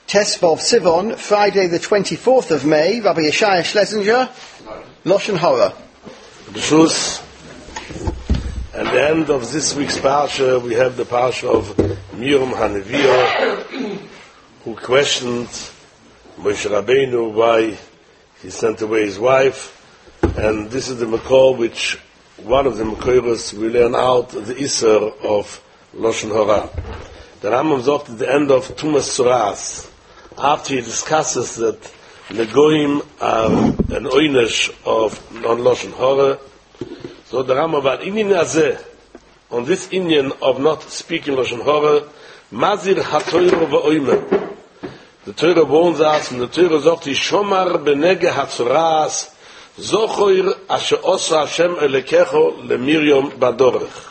Tesvav Sivon, Friday the 24th of May, Rabbi Yeshaya Schlesinger, Lashon Hara. The Shus, at the end of this week's Parsha, we have the Parsha of Miriam Haneviyah, who questioned Moshe Rabbeinu why he sent away his wife, and this is the Makor which one of the Makoros we learn out the Isser of Lashon Hara. The Rambam sagt at the end of Tumas Tzoras, after he discusses that the Goyim are an oynesh of non-Lashon Hara, so the Rambam about Inyan Azeh, on this Inyan of not speaking Lashon Hara, Mazir HaTorah v'oymer. The Torah warns us, and the Torah sagt, Shomar benege HaTzoras, Zochoir asher osa Hashem elekecho leMiriam baderech.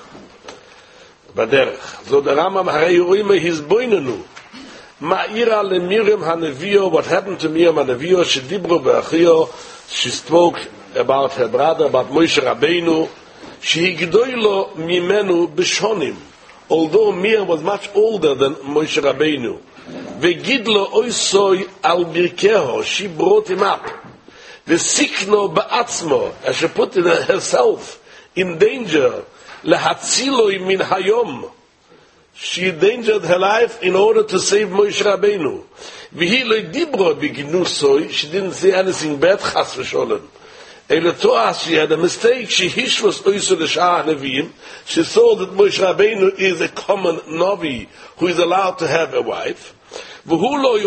So the Rambam harei oymer his boinenu. Ma'ira leMiriam Haneviyah, what happened to Miriam Haneviyah, she dibro be'achio, she spoke about her brother, about Moshe Rabbeinu, she gdoilo mimenu b'shonim, although Miriam was much older than Moshe Rabbeinu. Ve'gidlo oisoi al birkeho, she brought him up. Ve'sikno ba'atzmo, as she put herself in danger, lehatziloi min hayom, she endangered her life in order to save Moshe Rabbeinu. She didn't say anything bad, chas v'sholem. She had a mistake. She hishvos oisu l'shah nevim. She saw that Moshe Rabbeinu is a common novi who is allowed to have a wife. And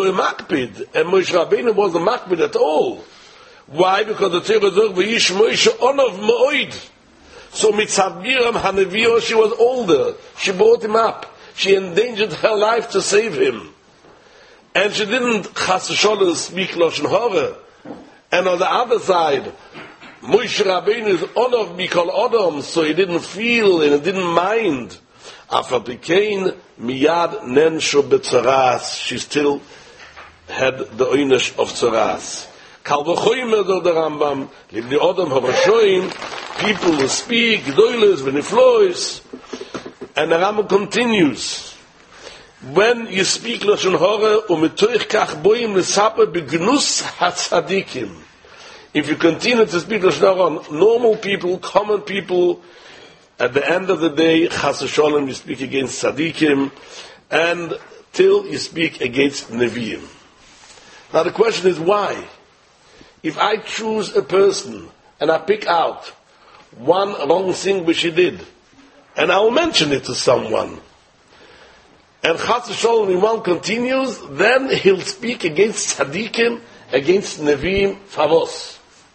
Moshe Rabbeinu wasn't makpid at all. Why? Because the Torah says, "V'yish Moshe onov ma'oid." So mitzad Miriam Haneviyah, she was older. She brought him up. She endangered her life to save him. And she didn't chas v'sholem speak Lashon Hara. And on the other side, Moshe Rabbeinu is honor mikol Adam, so he didn't feel and he didn't mind. After became miyad nensho betzaras, she still had the oynesh of tzaras. Kal v'choymer do the Rambam, libni Adam harashoim, people who speak, gdoiles v'niflois. And the Rambam continues, when you speak Lashon Hara, umetoich kach boim l'saper begnus hatzadikim. If you continue to speak Lashon Hara, normal people, common people, at the end of the day, chas v'sholem, you speak against tzadikim, and till you speak against neviim. Now the question is why? If I choose a person, and I pick out one wrong thing which he did, and I will mention it to someone, and chas v'sholem one continues, then he'll speak against tzadikim, against neviim, favos.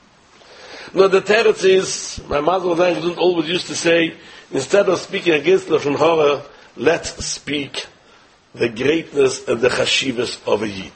Now the teretz is, my mother didn't always used to say, instead of speaking against Lashon Hara, let's speak the greatness and the chashivas of a yid.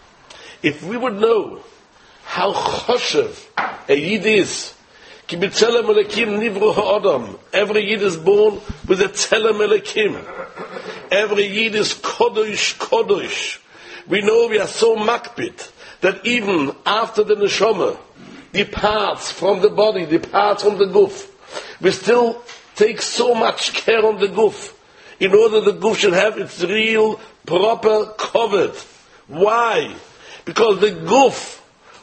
If we would know how choshev a yid is, ki b'tzelem Elokim nivru ha'adam. Every yid is born with a tzelem Elokim. Every yid is kodosh, kodosh. We know we are so makpid that even after the neshama departs from the body, departs from the guf, we still take so much care on the guf in order the guf should have its real, proper covered. Why? Because the guf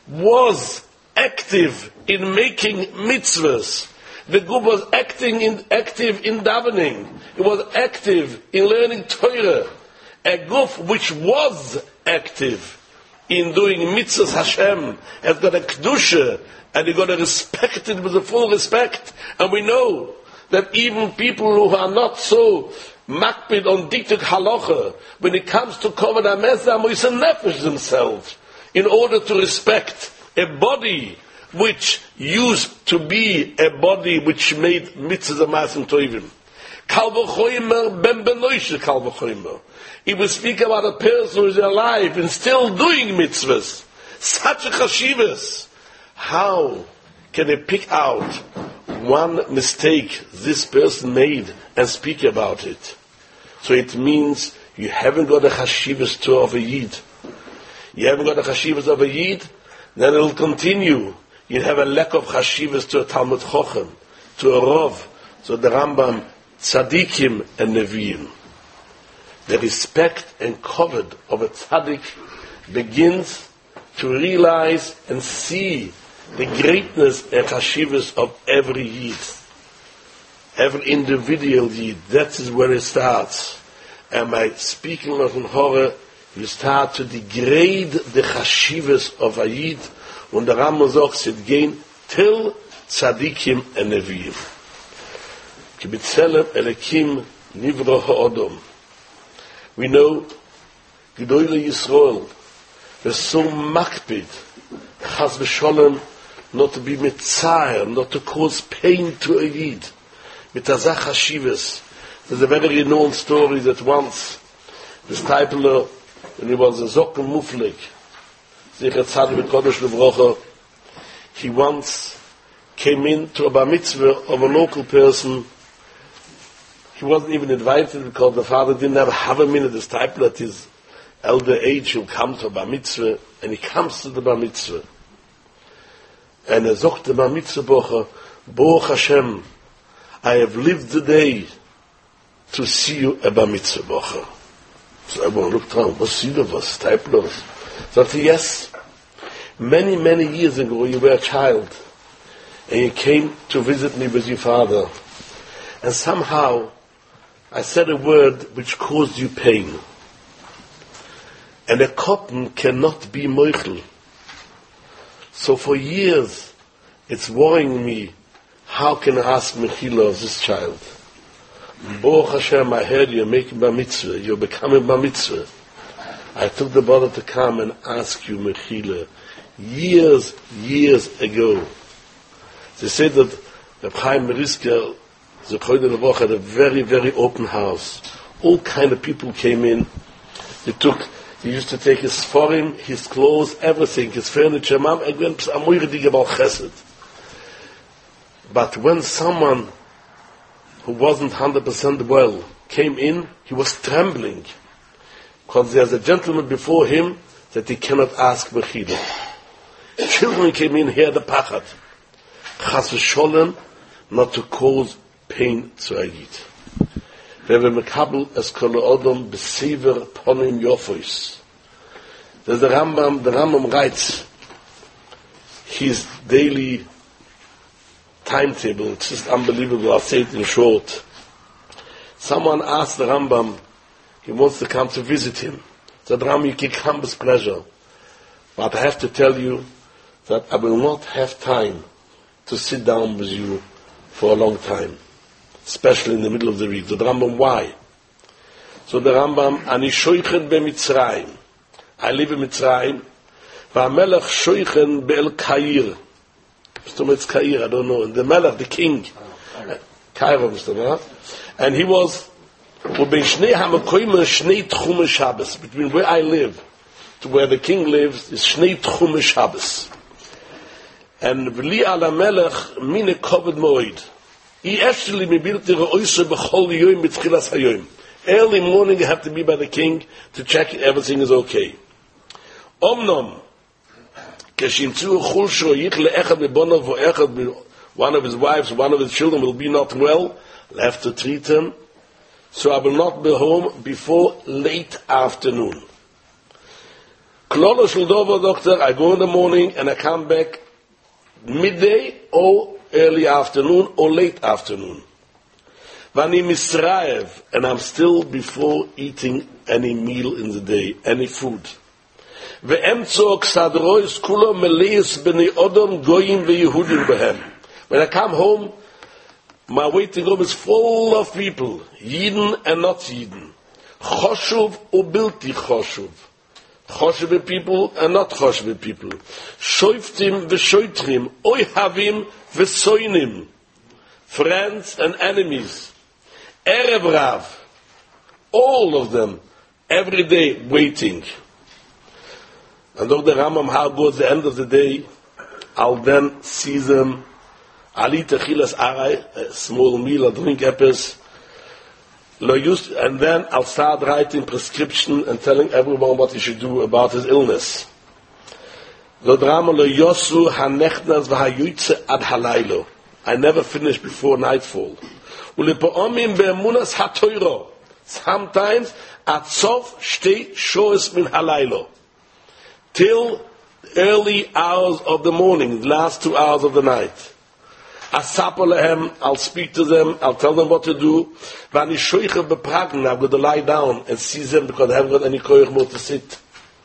was active in making mitzvahs. The guf was active in davening. It was active in learning Torah. A guf which was active in doing mitzvahs Hashem has got a kedusha, and you got to respect it with a full respect. And we know that even people who are not so makpid on diktuk halacha, when it comes to kovod hamezah, moise nefesh themselves, in order to respect a body which used to be a body which made mitzvahs and maasim tovim. Kal v'choymer ben benoishe kal v'choymer. If we speak about a person who is alive and still doing mitzvahs, such a chashivas, how can they pick out one mistake this person made and speak about it? So it means you haven't got a chashivas to of a yid. You haven't got a chashivas of a yid, then it will continue. You have a lack of chashivas to a Talmud Chochem, to a Rov. So the Rambam, tzadikim and neviim. The respect and covet of a tzaddik begins to realize and see the greatness and chashivas of every Yid, every individual Yid. That is where it starts. And by speaking of an horror, you start to degrade the chashivas of a Yid, and the Rambam sagt, it gain till tzadikim and neviim. Ki b'tzelem elekim nivro ha'odom. We know Gedolei Yisrael was so makpid, chas v'sholem, not to be mitzair, not to cause pain to a Yid. Mit azach hashivas. There's a very renowned story that once the Stipler, when he was a Zokken Muflik, Zicher Tzaddik Kodesh Levrocha, he once came in to a bar mitzvah of a local person. He wasn't even invited because the father didn't have a minute. The Stipler at his elder age, he'll come to a bar mitzvah, and he comes to the bar mitzvah. And he sagt the bar mitzvah bocher, Baruch Hashem, I have lived the day to see you a bar mitzvah bocher. So everyone looked around, what's he of us, Stipler? So I said, yes, many, many years ago you were a child, and you came to visit me with your father, and somehow I said a word which caused you pain. And a cotton cannot be moichel. So for years, it's worrying me, how can I ask mechila of this child? Baruch Hashem, I heard you're making bar mitzvah, you're becoming bar mitzvah. I took the bother to come and ask you mechila. Years ago. They said that the Chaim Meriska, the Chodesh Levrocha, had a very, very open house. All kind of people came in. He used to take his sforim, his clothes, everything, his furniture. But when someone who wasn't 100% well came in, he was trembling. Because there's a gentleman before him that he cannot ask mechila. Children came in here, the pachat. Chas v'sholem, not to cause pain to a Yid. There's a Rambam writes his daily timetable. It's just unbelievable. I'll say it in short. Someone asked the Rambam, he wants to come to visit him. Said, Rambam, you can come with pleasure. But I have to tell you that I will not have time to sit down with you for a long time, especially in the middle of the week. So the Rambam, why? So the Rambam, Ani shoichen be-Mitzrayim. I live in Mitzrayim. V'amelech shoichen be'el Kair. It's Kair, I don't know. And the Melech, the king. Kairo, Mr. Melech. And he was, between where I live to where the king lives, is Shnei Tchum Shabbos. And v'li ala melech mine koved moed. Actually, early morning you have to be by the king to check everything is okay. Omnom, one of his wives, one of his children will be not well, I'll have to treat him. So I will not be home before late afternoon. Klolo shel dover, doctor, I go in the morning and I come back midday or early afternoon or late afternoon. Vani misraev, and I'm still before eating any meal in the day, any food. Ve'emtzo ksadrois kulo meleis b'nei odom goyim ve'yehudim behem. When I come home, my waiting room is full of people, Yidden and not Yidden. Choshuv or bilti choshuv. Choshuv people and not choshuv people. Shoiftim v'shoitrim, oihavim v'soinim. Friends and enemies. Erev Rav. All of them, every day waiting. And though the Rambam, how goes the end of the day, I'll then see them, Ali techilas aray, a small meal, a drink epis, and then I'll start writing prescription and telling everyone what he should do about his illness. I never finish before nightfall. Sometimes at sof shtei shoes min halaylo. till early hours of the morning, last 2 hours of the night. Asapo lehem, I'll speak to them, I'll tell them what to do. Vani shoicha bepragen, I'm going to lie down and see them because I haven't got any koyach more to sit.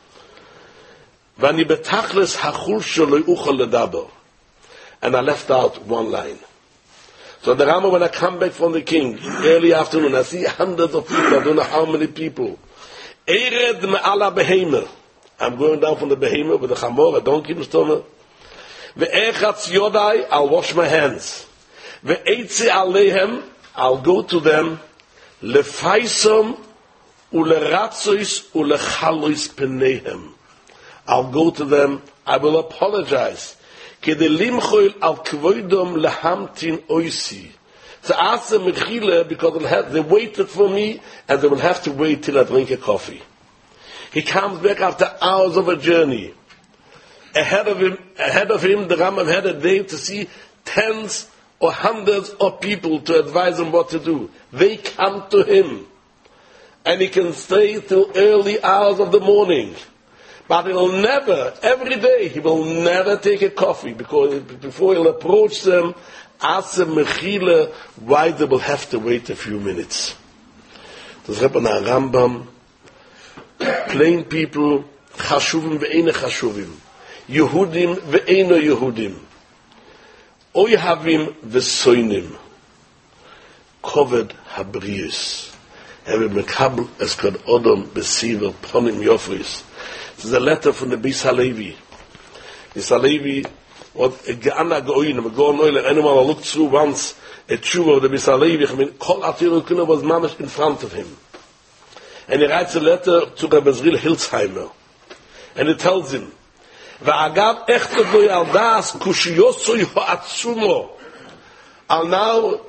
Vani betachles hachul sholoi uchol ledaber. And I left out one line. So the Rambam, when I come back from the king, early afternoon, I see hundreds of people, I don't know how many people. Ered me'ala behema. I'm going down from the behema with the chamor, a donkey in the stomach. Ve'echatz yodai, I'll wash my hands. Ve'etze alehem, I'll go to them. Lefaisom uleratzois ulechalois penehem. I'll go to them, I will apologize. Kedelimchoil al kvoidom lehamtin oisi. To ask them mechile because they waited for me and they will have to wait till I drink a coffee. He comes back after hours of a journey. Ahead of him, the Rambam had a day to see tens or hundreds of people to advise him what to do. They come to him, and he can stay till early hours of the morning. But he will never, every day, he will never take a coffee because before he'll approach them, ask them mechila why they will have to wait a few minutes. Das Rebbe na Rambam, plain people, chashuvim ve'ene chashuvim. Yehudim ve'eno Yehudim. Oyhavim ve'soinim. Koved habrius. Have mekabel eskad odom besiver ponim yofris. This is a letter from the Bis Halevi. Bis Halevi was a ge'ana go'in, a go'an oile. Anyone who looked through once a tshuva of the Bis Halevi, Kol Atir Ukuna was mamish in front of him. And he writes a letter to Rabbi Zril Hilzheimer. And it tells him, Va'agav echtav lo yaldas kushiyosoi ha'atsumo. Now,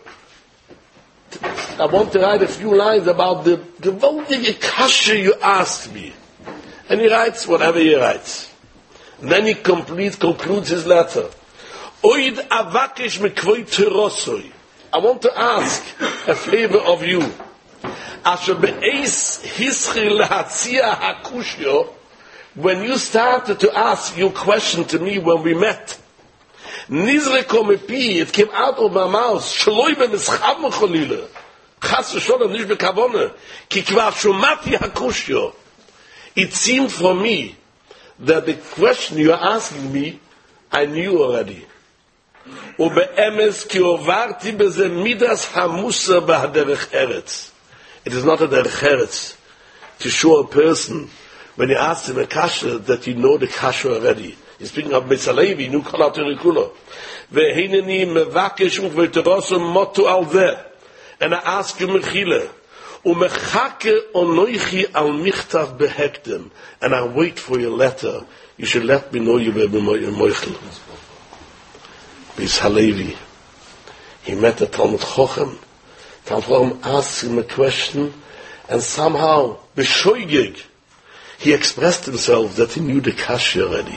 I want to write a few lines about the gewaltige kasha you asked me. And he writes whatever he writes. And then he concludes his letter. Oid avakesh mikvoi terosoi. I want to ask a favor of you. Asher be'eis hischri lehatzia hakushyo. When you started to ask your question to me when we met, Nizreko mepi, it came out of my mouth, Shloi b'mischam cholile, Chas v'sholem nish b'kavone, ki kvar shumati hakushyo. It seemed for me that the question you are asking me, I knew already. Ube'emes ki ovarti beze midas hamusa b'haderech eretz. It is not a derech eretz to show a person when you ask him a kasha that you know the kasha already. He's speaking of Mitzalevi, nu kol atirikulo. Ve'hineni mevakesh u'v'terosum motu al zeh. And I ask you mechile. U'mechake onoichi al michtav behektem. And I wait for your letter. You should let me know you were moichel. Bis Halevi. He met a Talmud Chochem. Talmud Chochem asked him a question, and somehow, b'shoigig, he expressed himself that he knew the kasha already.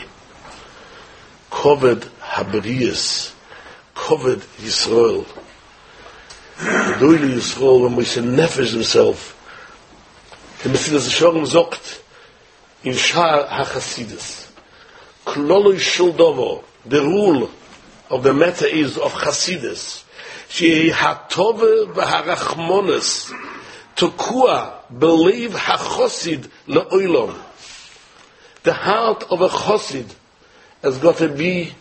Koved habrius, koved Yisrael. The doili Yisrael, when we say nefesh himself, the Mesilas Yesharim zogt in Sha'ar HaChasidus. Kloloi shel dovo, the rule of the matter is of Chasidus. She hatove v'harachmones, tokua, believe hachosid le'olam. The heart of a chosid has got to be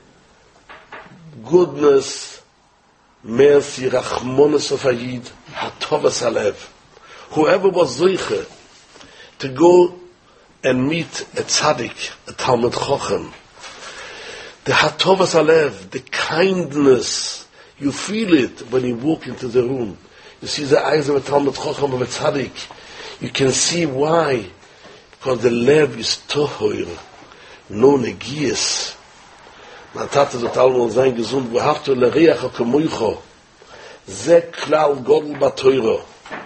goodness, mercy, rachmones of a yid, hatovas halev. Whoever was zoiche to go and meet a tzaddik, a Talmud Chochem, the hatovas halev, the kindness, you feel it when you walk into the room. You see the eyes of a Talmud Chochem, of a tzaddik. You can see why. Because the lev is tohoir, no negias. Man tate so Talmud sein gesund, wo haftu lereach ha-kemoicho. Ze klal godel batoiro.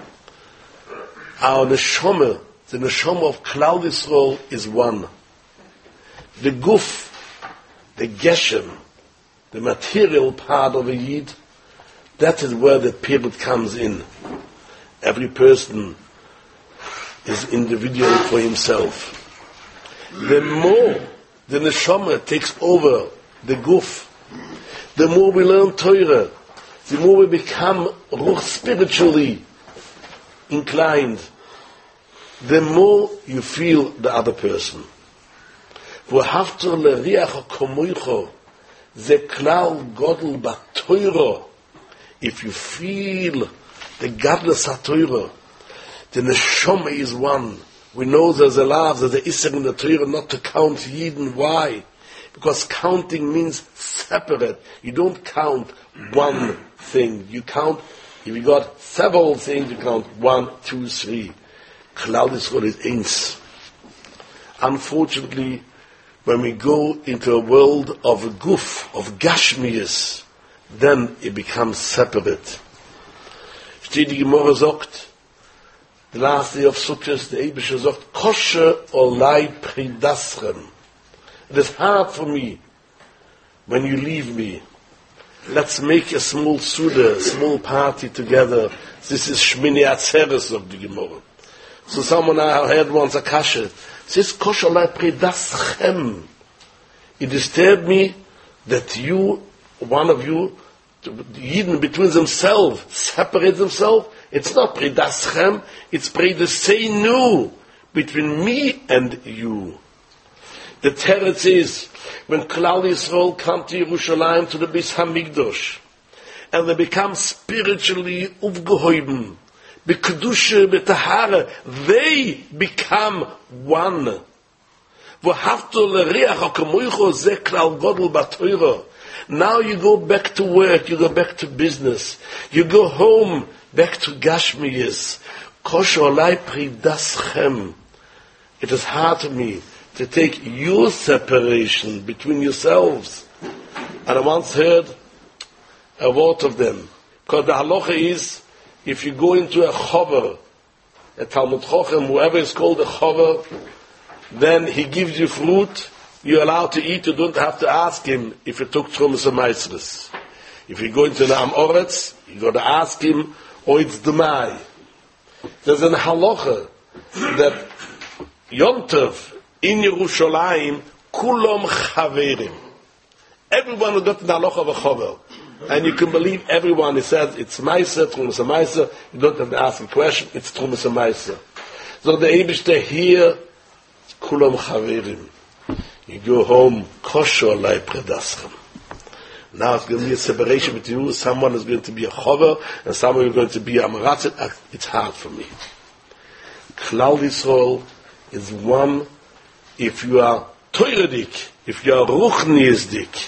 Our neshama, the neshama of Klal Yisrael is one. The guf, the geshem, the material part of a yid, that is where the period comes in. Every person is individual for himself. the more the neshama takes over the guf, the more we learn Torah, the more we become ruch spiritually inclined, the more you feel the other person. If you feel the godless HaTorah, the neshama is one. We know there's a law, there's a isser in the Torah not to count Yidden. Why? Because counting means separate. You don't count one thing. You count, if you got several things, you count 1, 2, 3. Klal Yisrael is eins. Unfortunately, when we go into a world of guf, of gashmias, then it becomes separate. Steht die Gemara sagt, the last day of Sukkot, the Eibusher sagt, kosher olai pridaschem. It is hard for me when you leave me. Let's make a small suda, a small party together. This is Shmini Atzeres of the Gemara. So someone I heard once a kasha. This kosher olai pridaschem. It disturbed me that you, one of you, even between themselves, separate themselves. It's not pridaschem, it's pridaseinu, between me and you. The teretz is, when Klal Yisrael come to Yerushalayim, to the Beis Hamikdash, and they become spiritually uvgehoben, bekedusha, betahara, they become one. Now you go back to work, you go back to business, you go home, back to Gashmiyas. It is hard to me to take your separation between yourselves. And I once heard a word of them. Because the halacha is, if you go into a chover, a Talmud Chochem, whoever is called a chover, then he gives you fruit, you're allowed to eat, you don't have to ask him if he took Trumas or Maisris. If you go into an Am Oretz, you got to ask him, or it's Demai. There's an halacha that Yontov in Yerushalayim, Kulom Chaverim. Everyone who got the halacha of a chover. And you can believe everyone, he says, it's Maisa, Trumas or Maisa, you don't have to ask a question, it's Trumas or Maisa. So the Eibishter here, Kulom Chaverim. You go home, kosher lai predaschem. Now it's going to be a separation between you. Someone is going to be a chover, and someone is going to be a maratzit. It's hard for me. Klal Yisrael is one. If you are toiradik, if you are ruchniisdik,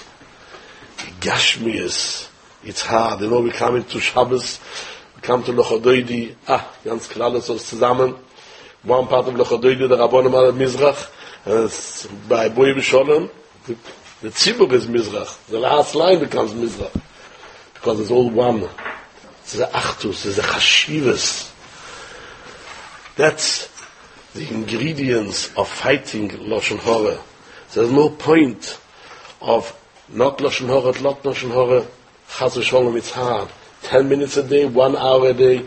gashmias, it's hard. You know, we come into Shabbos, we come to Lochodoidi. Ganz Klal Yisrael zusammen. One part of Lochodoidi, the Rabbonim al Mizrach. By Boy Bisholem, the Tzibur is Mizrach. The last line becomes Mizrach. Because it's all one. It's a Achtus, it's a Chashivas. That's the ingredients of fighting Lashon Hara. There's no point of not Lashon Hara, not Lashon Hara. Chas v'sholom, it's hard. 10 minutes a day, 1 hour a day.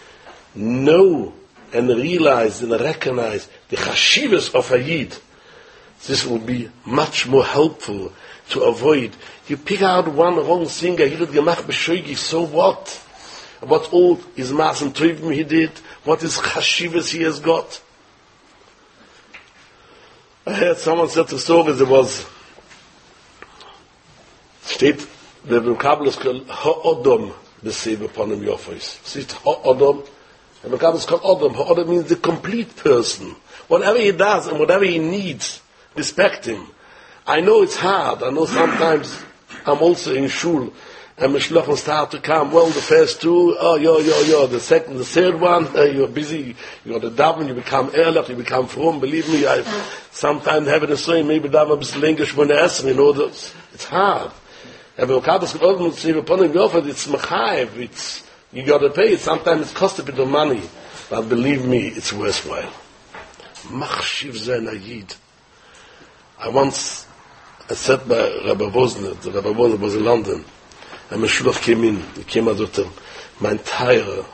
Know and realize and recognize the Chashivas of a Yid. This would be much more helpful to avoid. You pick out one wrong singer, he did gemacht b'shoigi, so what? What all his maas and tovim he did, what is chashivas he has got. I heard someone said the story, there was, steht, the vocabulary is called ha'odom, the save upon him your face. Steht ha'odom, the vocabulary is called odom. Ha'odom means the complete person. Whatever he does and whatever he needs, respect him. I know it's hard. I know sometimes I'm also in shul and Mishlochim start to come. Well, the first two, the second, the third one, you're busy. You're the daven, you become ehrlich, you become frum. Believe me, I sometimes have it the same. Maybe daven a bit English when they ask me. It's hard. And when Kabbos G'odom say upon him, it's mechayev. It's you got to pay it. Sometimes it costs a bit of money, but believe me, it's worthwhile. Machshiv zayin hayid. I said by Rabbi Wozner, the Rabbi Wozner was in London, and Meshulach came in, he came and said, mein Teire,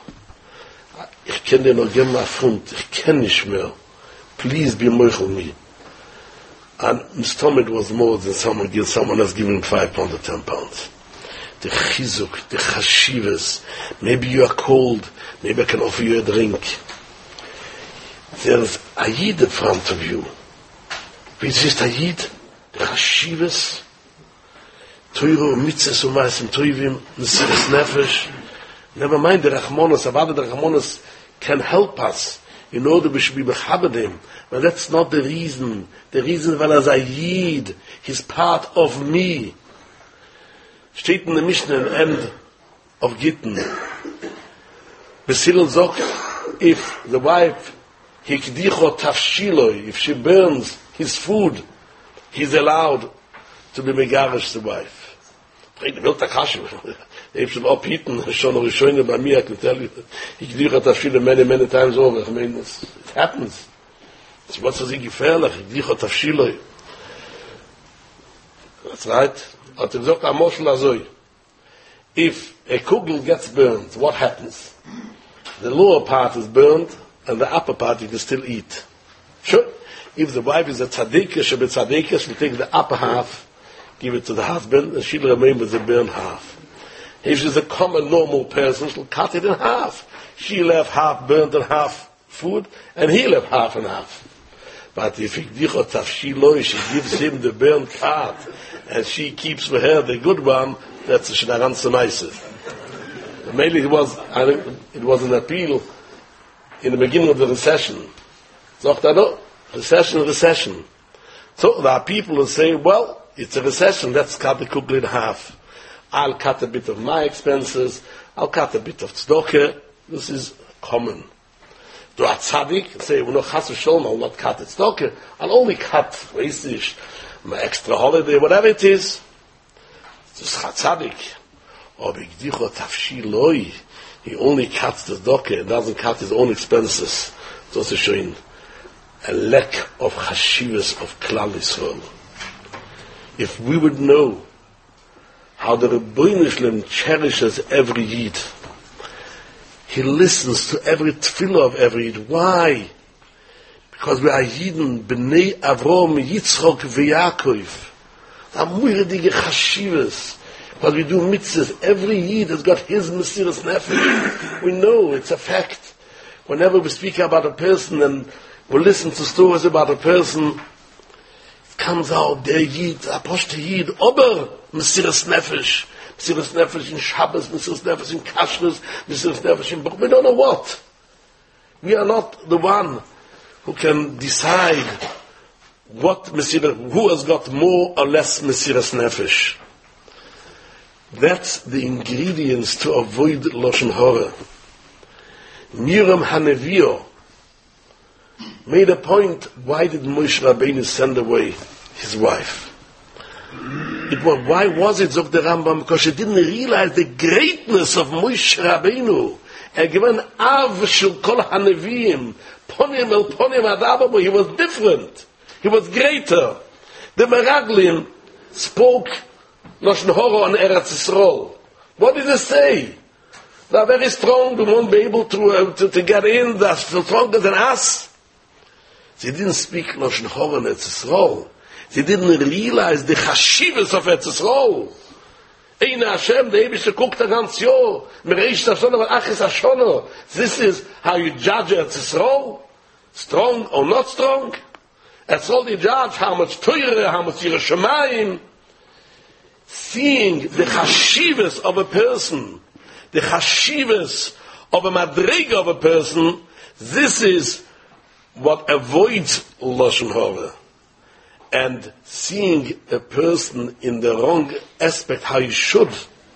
ich kann dir noch geben einen Pfund, ich kann nicht mehr, please be moichel me. And Mstomid was more than someone else giving him 5 pounds or 10 pounds. The chizuk, the chashivas. Maybe you are cold. Maybe I can offer you a drink. There's a yid in front of you. Which is a yid? The chashivas. Teuro, mitzvahs, umayim, toivim, mesiras nefesh. Never mind the rachmonos. Avada the rachmonos can help us in order we should be mechabed him. But that's not the reason. The reason weil a yid, he's part of me. Steht in the Mishnah at the end of Gittin. Basil sagt, if the wife, hikdicho tafshiloi, if she burns his food, he's allowed to be megarish the wife. If should up eaten, schon noch schöner bei mir, I can tell you, hikdicho tafshiloi many times over. I mean, it happens. It's what's so gefährlich, hikdicho tafshiloi. That's right. If a kugel gets burned, what happens? The lower part is burned, and the upper part you can still eat. Sure. If the wife is a tzadikah, she'll take the upper half, give it to the husband, and she'll remain with the burned half. If she's a common, normal person, she'll cut it in half. She'll have half burned and half food, and he'll have half and half. But if she gives him the burned part, and she keeps for her the good one, that's a shnaran semaisa. Mainly it was an appeal in the beginning of the recession. Recession. So there are people who say, well, it's a recession, let's cut the kugel in half. I'll cut a bit of my expenses, I'll cut a bit of tzedakah. This is common. Do a tzaddik say, well, no, chas v'sholom, I'll not cut tzedakah, I'll only cut, my extra holiday, whatever it is. It's tzaddik. Or b'gdicho tafshiloi, he only cuts the tzedakah and doesn't cut his own expenses. It's also showing a lack of chashivas of Klal Yisrael. If we would know how the Rebbeinu Shlem cherishes every Yid, he listens to every tefillah of every Yid. Why? Because we are Yidden, Bnei Avrom, Yitzchok, V'Yakov. Amuirdige chashivas. Because we do mitzvahs. Every Yid has got his mesiras nefesh. We know, it's a fact. Whenever we speak about a person and we listen to stories about a person, it comes out, der Yid, Apostel Yid, Ober, mesiras nefesh. Mesiras nefesh in Shabbos, mesiras nefesh in Kashrus, mesiras nefesh in Bach. We don't know what. We are not the one who can decide who has got more or less mesiras nefesh. That's the ingredients to avoid Lashon Hara. Miriam Hanevio made a point, why did Moshe Rabbeinu send away his wife? Why was it, Zog the Rambam? Because she didn't realize the greatness of Moshe Rabbeinu. Given Av Shel Kol Hanevim, Ponim El Ponim Adababo, he was different. He was greater. The Meraglim spoke Lashon Hara on Eretz Yisrael. What did they say? They are very strong. We won't be able to get in. They are stronger than us. They didn't speak Lashon Hara on Eretz Yisrael. They didn't realize the chashivas of Eretz Yisrael. Eine Hashem, the Eibische guckt the ganz Jahr. Mereish Hashem, but Achis Hashem. This is how you judge Eretz Yisrael. Strong or not strong. Eretz Yisrael you judge how much Teure, how much Yerushalayim. Seeing the chashivas of a person, the chashivas of a madrega of a person, this is what avoids Lashon Hara. And seeing a person in the wrong aspect, how he should,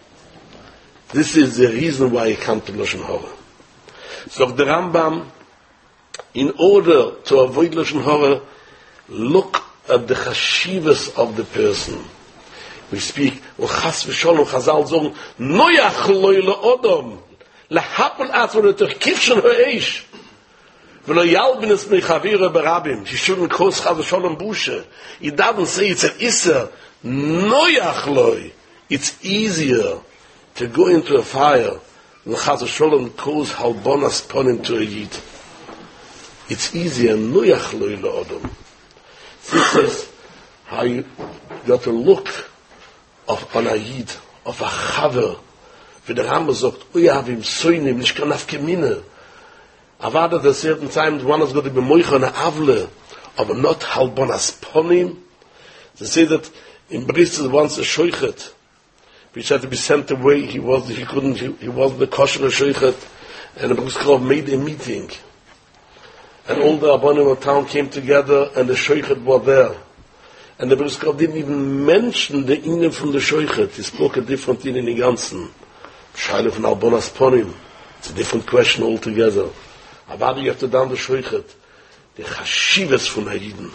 this is the reason why he comes to Lashon Hara. So the Rambam, in order to avoid Lashon Hara, look at the chashivas of the person. We speak, Chas v'sholom, Chazal sagen, Noyach loy le'odom, lehapel atzmo le'terkivshen ha'eish, v'lo yalbines mechavira berabim, she shouldn't cause Chas v'sholom bushe. It doesn't say it's an isser, Noyach loy. It's easier to go into a fire than Chas v'sholom cause halbonas ponim to a yid. It's easier, Noyach loy le'odom. This is you got to look on a Yid, auf a Chaver, wie der Rambam sagt, Uyavim Soinim, nicht kann Afkemine. Aber at a certain time, one is going to be Moicha and Avle, aber not Halbonas Ponim. They say that in Bristol once a Shoichet, which had to be sent away, he wasn't the kosher Shoichet, and the Brisker made a meeting. And all the Rabbanim of town came together, and the Shoichet were there. And the Brisker didn't even mention the Indian from the Shoichet. He spoke a different thing in the Ganzen. Shaila from Albonas Ponim. It's a different question altogether. Aber you have to down the Shoichet. The Chashivas from Hayiden.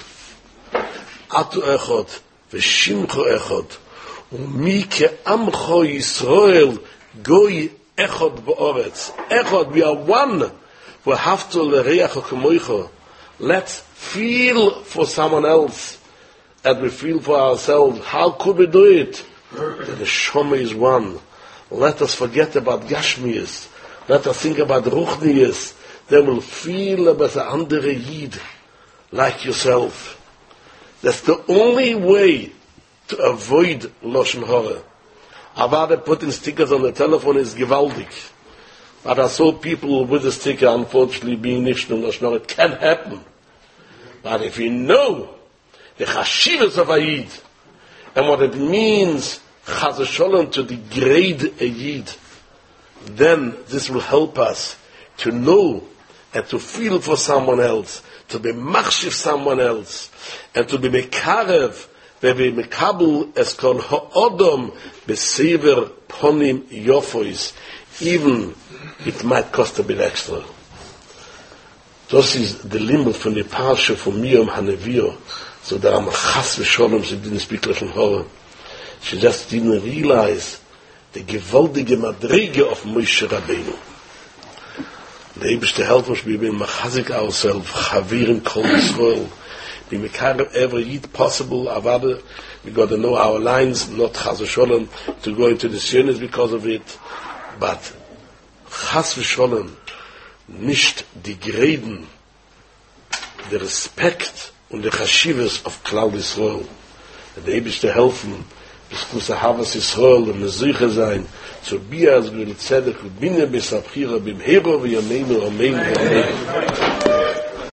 Atu Echot, Veshimcho Echot, Umi Ke'amcho Yisrael, Goy Echot Ba'oretz. Echot, we are one. We have to L'reach HaKamoicho. Let's feel for someone else as we feel for ourselves. How could we do it? The Neshama is one. Let us forget about Gashmias. Let us think about Ruchnias. They will feel about the andere Yid, like yourself. That's the only way to avoid Lashon Hara. Avada putting stickers on the telephone is gewaltig. But I saw people with the sticker, unfortunately, being Nishnu Lashon Hara. It can happen. But if you know the Chashivas of a Yid, and what it means, Chas v'Sholom, to degrade a Yid, then this will help us to know and to feel for someone else, to be machshiv someone else, and to be mekarev, be mekabel es kol ha'odom besever ponim yofois, even it might cost a bit extra. This is the limit from the parsha from Miriam Hanevio, so that I'm a chas v'sholom, she didn't speak Lashon Hara. She just didn't realize the gewaltige Madrege of Moshe Rabbeinu. The Eibishter help us, we will machazik ourselves, chavirim kol Yisrael, be mekarev every Yid possible, avada, we got to know our lines, not chas v'sholom, to go into the Sionis because of it, but chas v'sholom, nicht degraden, the respect und the chashivas of Klal Yisrael. The Eibishter helfen, bis kusa havas Yisrael, und mesuche sein, so bias gul tzedek, und binne bis abchira, bim hero, v'yameinu, amen, amen.